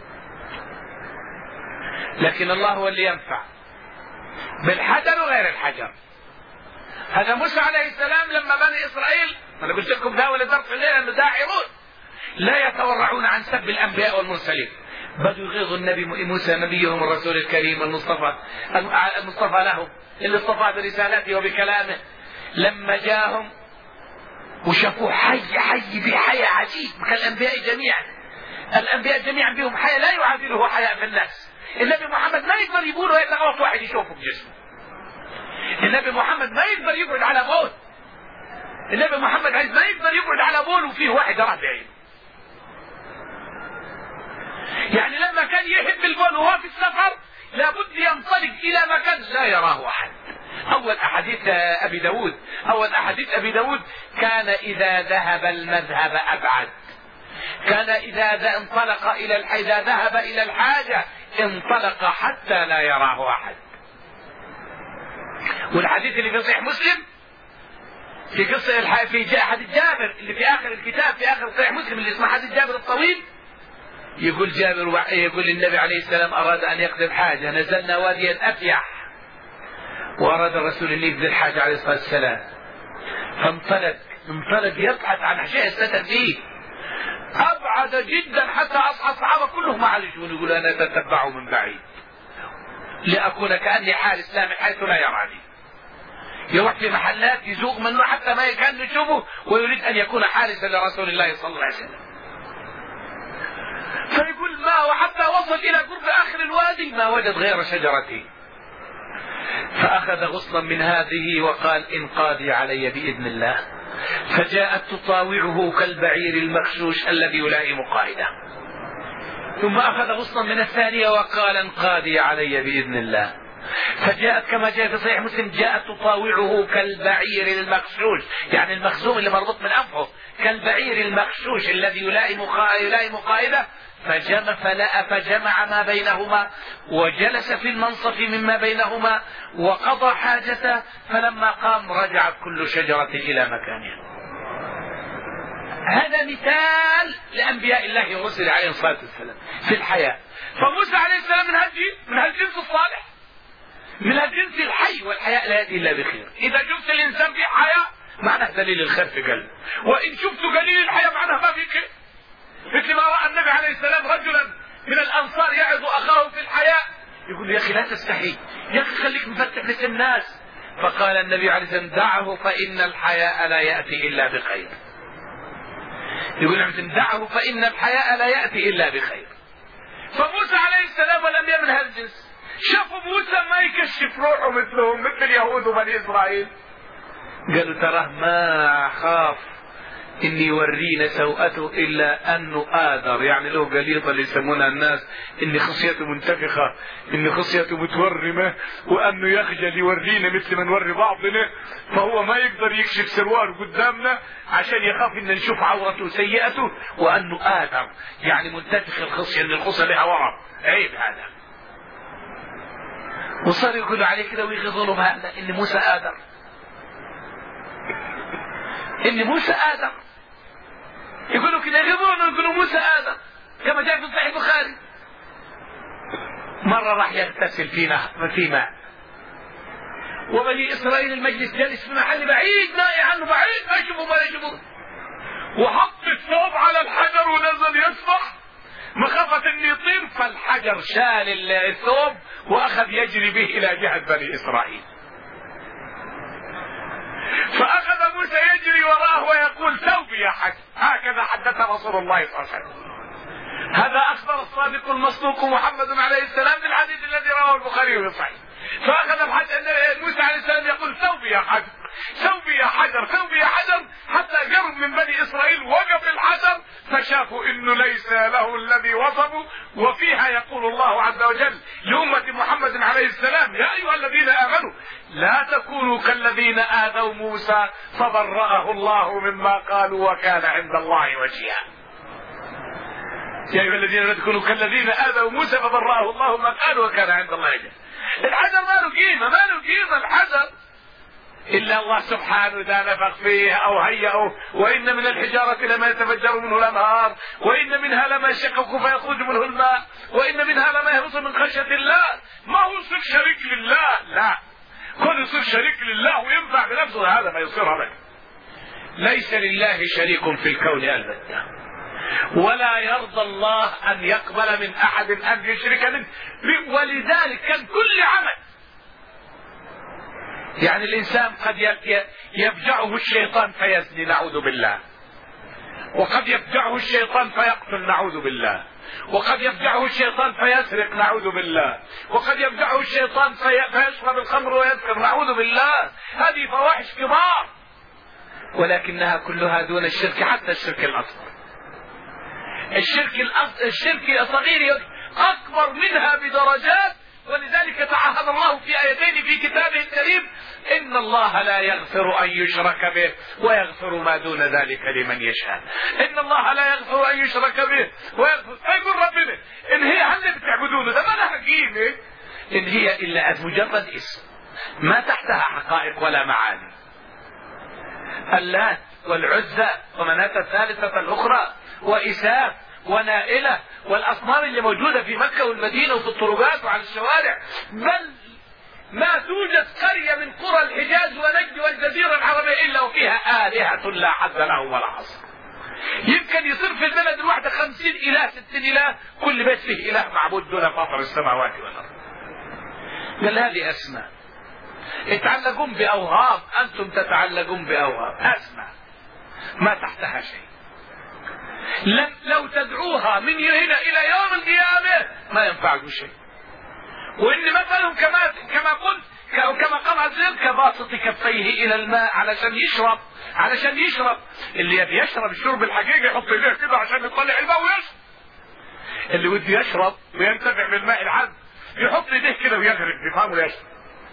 Speaker 1: لكن الله هو اللي ينفع بالحجر وغير الحجر. هذا موسى عليه السلام لما بني إسرائيل، أنا قلت لكم ده ولا درس الليل أنه داعرون لا يتورعون عن سب الأنبياء والمرسلين، بدوا يغيظوا النبي موسى نبيهم الرسول الكريم المصطفى لهم اللي اصطفى برسالته وبكلامه. لما جاءهم وشافوه حي بحياة عجيب كالأنبياء جميعا، الأنبياء جميعا بهم حياة لا يعادله حياة في الناس. النبي محمد ما يقدر يقوله يتغوط واحد يشوفه بجسمه. النبي محمد ما يقدر يقعد على بول. النبي محمد ما يقدر يقعد على بول وفيه واحد راه بعيد. يعني لما كان يحب البول وهو في السفر لابد ينطلق إلى مكان لا يراه أحد. أول أحاديث أبي داود كان إذا ذهب المذهب أبعد، كان إذا ذهب إلى الحاجة انطلق حتى لا يراه أحد. والحديث اللي في صحيح مسلم في قصة في حديث جابر اللي في آخر الكتاب في آخر صحيح مسلم اللي اسمه حديث جابر الطويل، يقول يقول النبي عليه السلام أراد أن يقضي الحاجة، نزلنا واديا أفيح، وأراد الرسول أن يقضي الحاجة عليه الصلاة والسلام، فانطلق يبحث عن شيء استتر فيه أبعد جدا حتى أصحى الصحابة كلهم عالجون، يقول أنا أتتبعه من بعيد لأكون كأني حارس لا من حيث لا يراني. يروح في محلات يزوق منه حتى ما كان يشوفه، ويريد أن يكون حارسا لرسول الله صلى الله عليه وسلم. فيقول ما وحتى وصل إلى قرب آخر الوادي ما وجد غير شجرتين، فأخذ غصنا من هذه وقال انقادي علي بإذن الله، فجاءت تطاوعه كالبعير المخشوش الذي يلائم قائده، ثم أخذ غصنا من الثانية وقال انقادي علي بإذن الله، فجاءت كما جاء في صحيح مسلم جاءت تطاوعه كالبعير المخشوش، يعني المخزوم اللي مربوط من أنفه، كالبعير المخشوش الذي يلائم قائده، فجمع ما بينهما وجلس في المنصف مما بينهما وقضى حاجته، فلما قام رجعت كل شجرة إلى مكانها. هذا مثال لأنبياء الله ورسله عليه الصلاة والسلام في الحياة. فموسى عليه السلام من هالجنس الصالح، من الجنس الحي، والحياة لا يأتي إلا بخير. إذا شفت الإنسان في حياة معناه دليل الخير في قلبه، وإن شفت قليل الحياة معناه ما في خير. مثل ما رأى النبي عليه السلام رجلا من الأنصار يعظ أخاه في الحياة، يقول يا أخي لا تستحي، يا أخي خليك مفتح لسان الناس. فقال النبي عليه السلام دعه فإن الحياء لا يأتي إلا بخير. يقول دعه فإن الحياء لا يأتي إلا بخير. فموسى عليه السلام ولم يمن هالجنس، شافوا موسى ما يكشف روحه مثلهم مثل اليهود وبني إسرائيل، قالوا تراه ما خاف إن يورينا سوءته إلا أنه آذر، يعني له قليطة اللي يسمونها الناس إن خصيته منتفخة، إن خصيته متورمة، وأنه يخجل يورينا مثل ما نوري بعضنا، فهو ما يقدر يكشف سرواره قدامنا عشان يخاف إن نشوف عورته وسيئته، وأنه آذر يعني منتفخ الخصية، إن الخصية لها ورم، عيب هذا. وصار يقولوا عليه كده ويغضون بهذا إن موسى آذر، إن موسى آدم، يقولوا كده يغضون ويقولوا موسى آدم كما جاء في صحيح البخاري. مرة راح يغتسل في ماء، وبني إسرائيل المجلس جالس في محل بعيد نائي عنه بعيد ما يشوفه ما يشوفه، وحط الثوب على الحجر ونزل يسبح مخافة أن يطير، فالحجر شال الثوب وأخذ يجري به إلى جهة بني إسرائيل. فأخذ موسى يجري وراه ويقول ثوبي يا حجر. هكذا حدث رسول الله صلى الله عليه وسلم. هذا أخبر الصادق المصدوق محمد عليه السلام في الحديث الذي رواه البخاري في صحيح. فأخذ موسى عليه السلام يقول ثوبي يا حجر، ثوبي يا حجر، ثوبي يا حجر، حتى قرب من بني إسرائيل وقف الحجر فشافوا إنه ليس له الذي وصفه. وفيها يقول الله عز وجل لأمة محمد عليه السلام: يا أيها الذين آمنوا لا تكونوا كالذين آذوا موسى فبرأه الله مما قالوا وكان عند الله وجيها. يا أيها الذين لا تكونوا كالذين آذوا موسى فبرأه الله مما قالوا وكان عند الله وجيها. الحجر ما له قيمة، ما له قيمة الحجر إلا الله سبحانه إذا نفخ فيه أو هيئه. وإن من الحجارة لما يتفجر منه الأنهار، وإن منها لما يشقق فيخرج منه الماء، وإن منها لما يهبط من خشية الله. ما هو يصير شريك لله، لا، كل يصير شريك لله وينفع بنفسه هذا ما يصير أبدا. ليس لله شريك في الكون البتة، ولا يرضى الله أن يقبل من أحد أن يشرك منه. ولذلك كان كل عمل، يعني الإنسان قد يفجعه الشيطان فيزني نعوذ بالله، وقد يفجعه الشيطان فيقتل نعوذ بالله، وقد يفجعه الشيطان فيسرق نعوذ بالله، وقد يفجعه الشيطان فيشرب الخمر ويسكر نعوذ بالله. هذه فواحش كبار، ولكنها كلها دون الشرك، حتى الشرك الأصغر. الشرك الصغير أكبر منها بدرجات. ولذلك تعهد الله في آيتين في كتابه الكريم: إن الله لا يغفر أن يشرك به ويغفر ما دون ذلك لمن يشاء. إن الله لا يغفر أن يشرك به ويغفر. يقول ربنا إن هي هل بتعبدونه ده ما لها قيمة، إن هي إلا مجرد اسم ما تحتها حقائق ولا معاني. اللات والعزى ومناة الثالثة الأخرى وإساف ونائلة والأصنام اللي موجودة في مكة والمدينة وفي الطرقات وعلى الشوارع، بل ما توجد قرية من قرى الحجاز ونجد والجزيرة العربية إلا وفيها آلهة لا حد لهم ولا حصر. يمكن يصير في البلد الواحدة 50 إله 60 إله، كل بيت فيه إله معبود دون فاطر السماوات والأرض. قال هذه أسماء يتعلقون بأوهام، أنتم تتعلقون بأوهام أسماء ما تحتها شيء. لو تدعوها من هنا إلى يوم القيامة ما ينفعكم شيء. وإن مثلهم كما قلت كما قال عزيز كباسط كفيه إلى الماء علشان يشرب. اللي يبي يشرب الشرب الحقيقي يحط ايديه كده عشان يطلع الماء ويشرب. اللي بده يشرب وينتفع بالماء العذب يحط ايديه كده ويغرب بفمه ويشرب،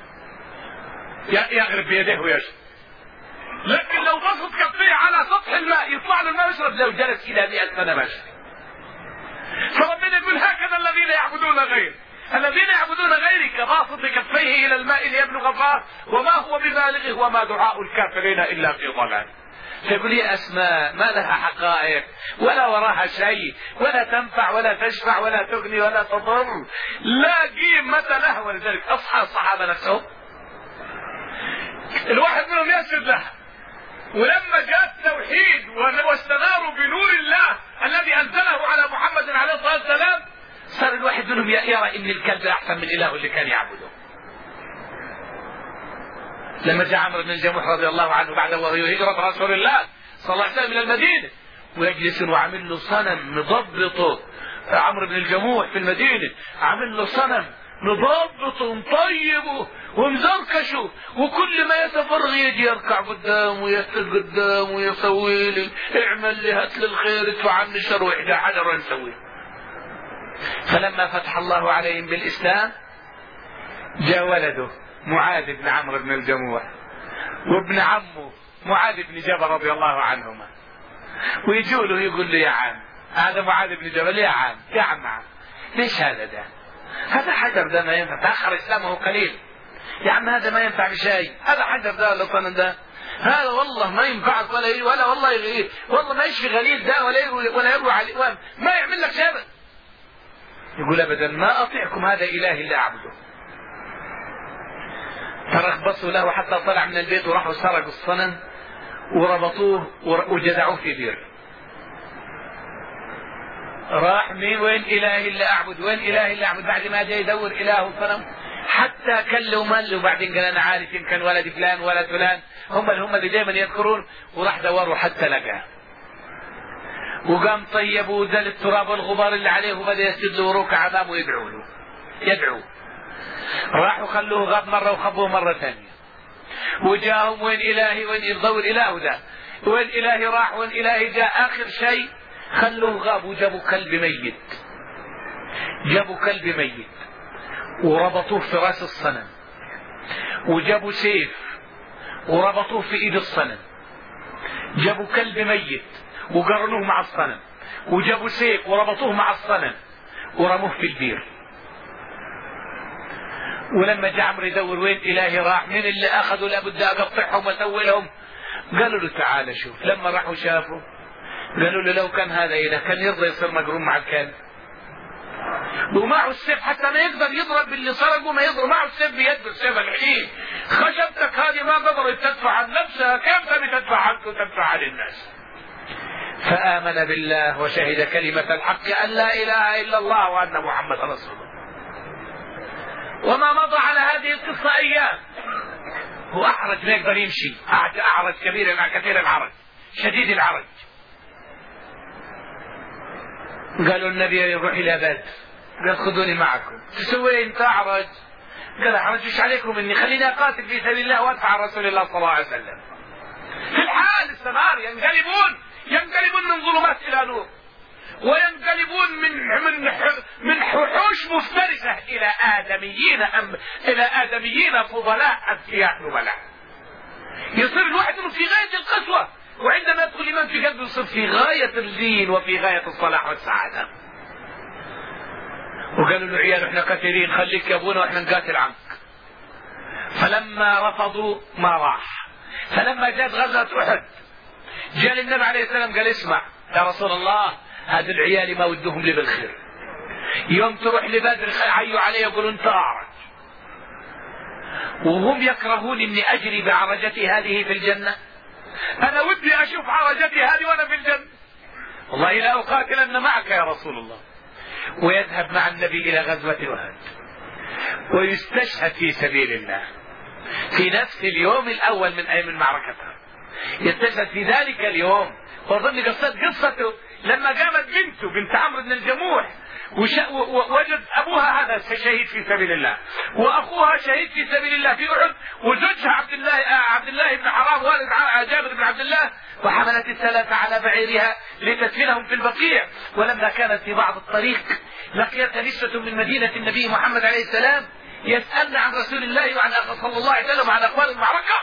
Speaker 1: يغرب بيديه ويشرب. لكن لو بسط كفيه على سطح الماء يطلع له الماء ويشرب لو جلس إلى 100 سنة ماشي. فربنا يقول هكذا الذين يعبدون غيري كباسط كفيه إلى الماء ليبلغ فاه وما هو ببالغه وما دعاء الكافرين إلا في ضلال. فيقول لي أسماء ما لها حقائق ولا وراها شيء، ولا تنفع ولا تشفع ولا تغني ولا تضر، لا قيمة لها. ولذلك أصحى الصحابة نفسهم الواحد منهم يسجد لها، ولما جاء التوحيد واستناروا بنور الله الذي أنزله على محمد عليه الصلاة والسلام صار الواحد منهم يرى إن الكلب أحسن من الإله اللي كان يعبده. لما جاء عمرو بن الجموح رضي الله عنه بعد هجرة رسول الله صلى الله عليه وسلم إلى المدينة، ويجلس وعمل له صنم مضبطه. عمرو بن الجموح في المدينة عمل له صنم مضبطه ومطيبه ومزركشه، وكل ما يتفرغ يجي يركع قدامه ويسجد قدامه ويسوي لي اعمل لي هات لي الخير ادفع عني الشر واحدى حجر ونسويه. فلما فتح الله عليهم بالإسلام جاء ولده معاذ بن عمرو بن الجموح وابن عمه معاذ بن جبل رضي الله عنهما، ويجوا له يقول له يا عم هذا معاذ بن جبل، يا عم ليش هذا هذا حجر ده ما ينفع، تأخر إسلامه قليل يا عم، هذا ما ينفع بشيء، هذا حجر ده ولا صنم ده، هذا والله ما ينفعك ولا والله ما يشفي غليل ده ولا يروي عليه ما يعمل لك شيء. يقول أبدا ما أطيعكم، هذا إله اللي أعبده. فرخبصوا له حتى طلع من البيت وراحوا سرقوا الصنم وربطوه وجدعوه في بير. راح مين وين إلهي اللي أعبد، وين إلهي اللي أعبد، بعد ما جاي يدور إله صنم حتى كله مل. وبعدين قال أنا عارف يمكن ولد فلان ولد فلان، هم اللي دائما يذكرون. وراح دوروا حتى لقاه، وقام طيبوا وزال التراب والغبار اللي عليه وبدأ يسجد له وركع أمامه يدعو. راحوا خلوه غاب مرة وخبوه مرة ثانية، وجاهم وين إلهي وين يدور إله ده، وين إلهي راح وين إلهي جاء. آخر شيء خلوه غاب وجابوا كلب ميت وربطوه في راس الصنم، وجابوا سيف وربطوه في ايد الصنم، جابوا كلب ميت وقرنوه مع الصنم، وجابوا سيف وربطوه مع الصنم ورموه في البير. ولما جاء عمرو يدور وين إلهي راح، من اللي أخذوا لابد أقطعهم وأسوي لهم. قالوا له تعال شوف. لما راحوا شافوا قالوا له لو كان هذا إله كان يرضى يصير مقرون مع الكلب، ومعه السيف حتى ما يقدر يضرب باللي سرقه، ما يضرب معه السيف بيد السيف الحين. خشبتك هذه ما قدرت تدفع عن نفسها، كيف تبي تدفع عنك وتدفع عن الناس؟ فآمن بالله وشهد كلمة الحق أن لا إله إلا الله وأن محمد رسول الله. وما مضى على هذه القصة أيام، هو أعرج ما يقدر يمشي، أعرج كبير مع كثير العرج شديد العرج. قالوا النبي يروح إلى بدر، قال خذوني معكم. تسوي انت أعرج؟ قال أعرج ايش عليكم اني خليني أقاتل في سبيل الله وأدفع عن رسول الله صلى الله عليه وسلم. في الحال استمر ينقلبون من ظلمات إلى نور، وينقلبون من وحوش مفترسة إلى آدميين فضلاء أذكياء نبلاء. يصير الواحد منهم في غاية القسوة، وعندما يدخل الإيمان في قلبه يصير في غاية اللين وفي غاية الصلاح والسعادة. وقالوا له عيال احنا كثيرين خليك يا ابونا واحنا نقاتل عنك. فلما رفضوا ما راح. فلما جاءت غزوة أحد جاء للنبي عليه السلام قال اسمع يا رسول الله، هذا العيال ما ودهم لي بالخير، يوم تروح لبدر عيوا علي يقولوا انت أعرج، وهم يكرهون اني اجري بعرجتي هذه في الجنة. انا ودي اشوف عرجتي هذه وانا في الجنة، والله لا اقاتلن معك يا رسول الله. ويذهب مع النبي الى غزوة أحد ويستشهد في سبيل الله في نفس اليوم الاول من ايام معركتها. يستشهد في ذلك اليوم. وظن قصته لما قامت بنت عمرو بن الجموح ووجد ابوها هذا شهيد في سبيل الله، واخوها شهيد في سبيل الله في احد، وزوجها عبد الله بن حرام والد جابر بن عبد الله، وحملت الثلاثه على بعيرها لتدفنهم في البقيع. ولما كانت في بعض الطريق لقيتها نسوة من مدينة النبي محمد عليه السلام يسألن عن رسول الله وعن صلى الله عليه وسلم وعن اخبار المعركة.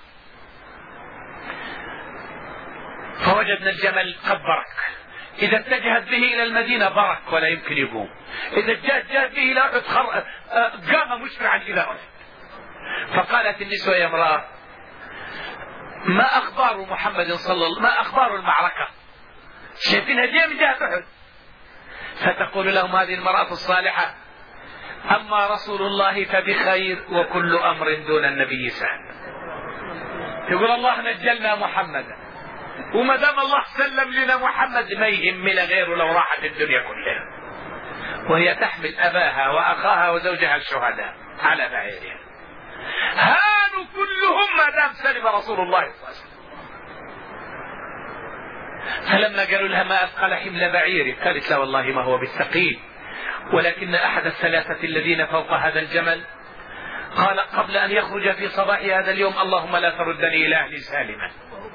Speaker 1: فوجدنا الجمل قد برك، إذا اتجهت به إلى المدينة برك ولا يمكن يقوم، إذا جاءت به إلى أحد قام مسرعا إلى أحد. فقالت النسوة يا امرأة ما أخبار محمد صلى الله عليه وسلم، ما أخبار المعركة؟ شايفينها جاية من جهة أحد. فتقول لهم هذه المرأة الصالحة أما رسول الله فبخير وكل أمر دون النبي سهل. تقول الله نجلنا محمدا، وما دام الله سلم لنا محمد ما يهمنا غيره لو راحت الدنيا كلها. وهي تحمل أباها وأخاها وزوجها الشهداء على بعيرها، هانوا كلهم ما دام سلم رسول الله صلى الله عليه وسلم. فلما قالوا لها ما أثقل حمل بعيرك قالت لا والله ما هو بالثقيل، ولكن أحد الثلاثة الذين فوق هذا الجمل قال قبل أن يخرج في صباح هذا اليوم اللهم لا تردني إلى أهلي سالما.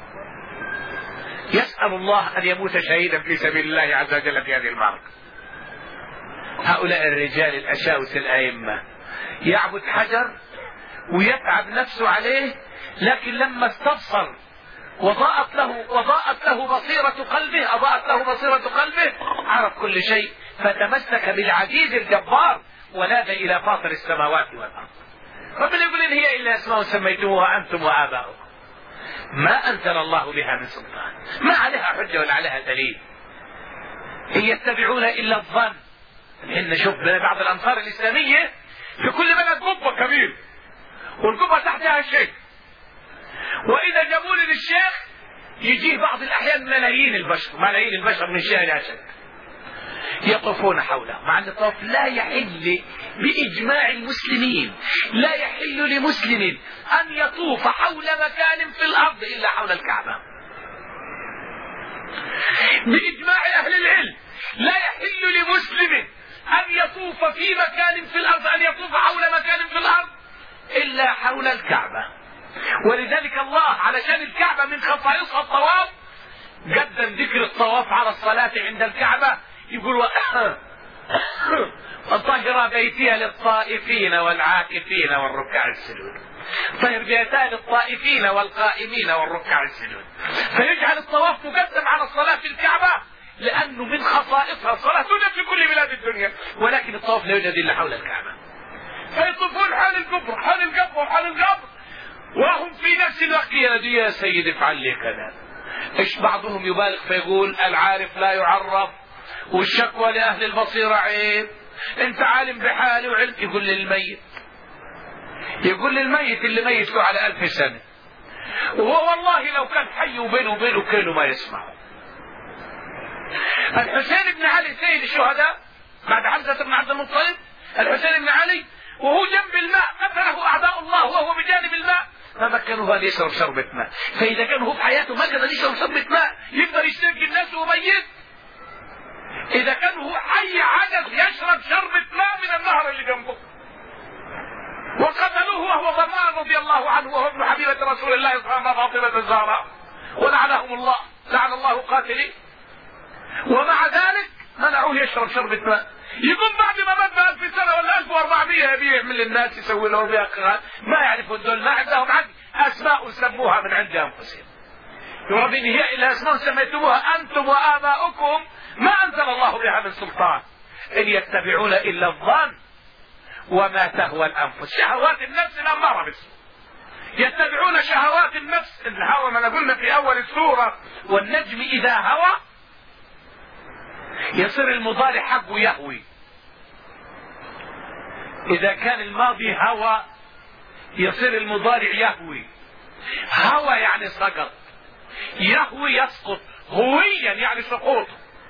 Speaker 1: يسأل الله أن يموت شهيدا في سبيل الله عز وجل في هذه المعركة. هؤلاء الرجال الأشاوس الأئمة يعبد حجر ويتعب نفسه عليه، لكن لما استبصر وضاءت له بصيرة قلبه عرف كل شيء، فتمسك بالعزيز الجبار ونادى إلى فاطر السماوات والأرض. ربنا يقول إن هي إلا أسماء سميتموها أنتم وآباؤكم ما أنزل الله بها من سلطان، ما عليها حجة ولا عليها دليل، إن يتبعون إلا الظن. إن شوف بعض الأنصار الإسلامية في كل بلد قبة كبير، والقبة تحتها الشيخ. وإذا جابوا لي للشيخ يجيه بعض الأحيان ملايين البشر من شهر عشر يطوفون حوله، مع أن الطواف لا يحل بإجماع المسلمين، لا يحل لمسلم أن يطوف حول مكان في الأرض إلا حول الكعبة. بإجماع أهل العلم لا يحل لمسلم أن يطوف في مكان في الأرض، أن يطوف حول مكان في الأرض إلا حول الكعبة. ولذلك الله علشان الكعبة من خصائصها الطواف قدم ذكر الطواف على الصلاة عند الكعبة، يقول وطهر بيتي للطائفين والعاكفين والركع السجود. طهر بيتي للطائفين والقائمين والركع السجود. فيجعل الطواف مقدم على الصلاة في الكعبة لأنه من خصائصها. الصلاة توجد في كل بلاد الدنيا، ولكن الطواف لا يوجد إلا حول الكعبة. فيطوفون حول القبر وحول القبر وهم في نفس الوقت ينادوا يا سيد افعل لي كذا. ايش بعضهم يبالغ فيقول العارف لا يعرف، والشكوى لأهل البصيرة عيب، انت عالم بحالي وعلم. يقول للميت اللي ميت له على 1000 سنة، وهو والله لو كان حي وبينه كيلو ما يسمعه. الحسين بن علي سيد الشهداء بعد حمزة بن عبد المطلب، الحسين بن علي وهو جنب الماء قتله أعداء الله وهو بجانب الماء، ما مكنوه أن يشرب شربة ماء. فإذا كان هو في حياته ما قدر يشرب شربة ماء يقدر يشتكي الناس وهو ميت؟ إذا كان هو حي عجز يشرب شربة ماء من النهر اللي جنبه. وقتلوه وهو ضمان رضي الله عنه وهو ابن حبيبة رسول الله صلى الله عليه وسلم فاطمة الزهراء، ولعنهم الله، لعن الله قاتلين. ومع ذلك منعوه يشرب شربة ماء. يقوم بعد ما مات ب1000 سنة ولا 1400 يبي يعمل للناس يسوي لهم بها قران، ما يعرفون دول، ما عندهم عقل، أسماء سموها من عند أنفسهم. يربين هي إلى أسماء سميتموها أنتم وآباؤكم ما أنزل الله بها من سلطان، إن يتبعون إلا الظن وما تهوى الأنفس. شهوات النفس الأمارة بالسوء، يتبعون شهوات النفس. الهوى ما قلنا في أول السورة والنجم إذا هوى يصير المضارع حقه يهوي. إذا كان الماضي هوى يصير المضارع يهوي. هوى يعني سقط، يهوي يسقط، هويا يعني سقوط.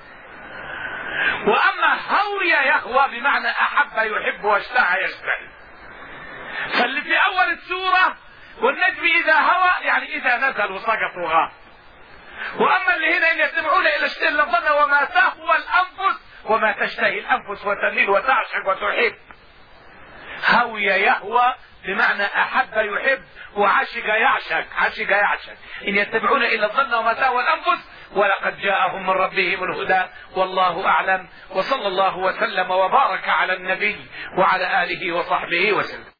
Speaker 1: وأما هوي يهوى بمعنى أحب يحب واشتهى يشتهي. فاللي في أول السورة والنجم إذا هوى يعني إذا نزل وسقط وغاب. وأما اللي هنا إن يتبعون إلى الظن وما تهوى الأنفس وما تشتهي الأنفس وتميل وتعشق وتحب. هوي يهوى بمعنى أحب يحب وعشق يعشق، عشق يعشق. إن يتبعون إلى الظن وما تهوى الأنفس ولقد جاءهم من ربهم الهدى والله أعلم. وصلى الله وسلم وبارك على النبي وعلى آله وصحبه وسلم.